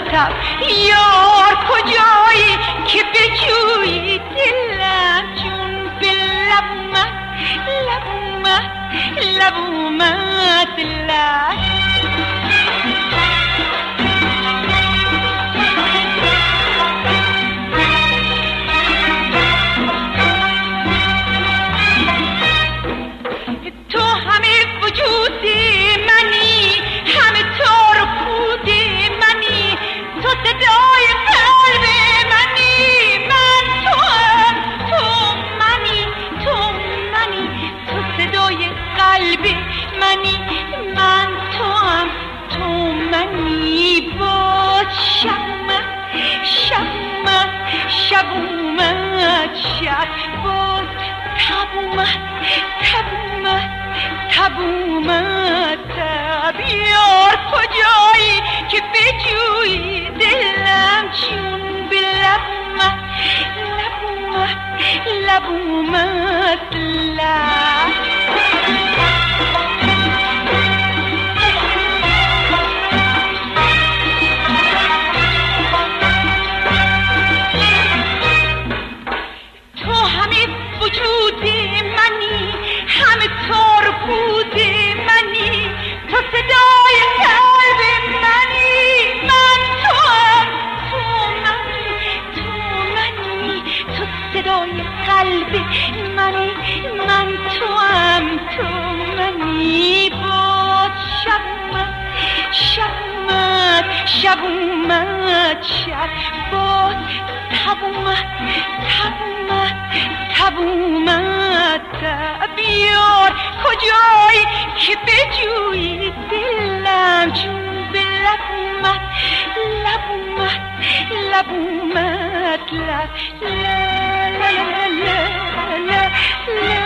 تب یار کجایی که بجویی دلم جون به لب اومد لب تو همه وجود منی، همه تار و پود منی، تو صدای قلب منی، من تو منی، تو صدای قلب منی، من تو منی. باز شب اومد باز تب اومد یار کجایی که بجویی دلم چون به لب اومد تو همه وجود منی، همه تار بود منی، تو صدای قلب منی، من تو منی، تو صدای قلب منی، من تو منی. باز شب اومد باز تب اومد بیار کجایی که بجویی دلم جون به لب اومد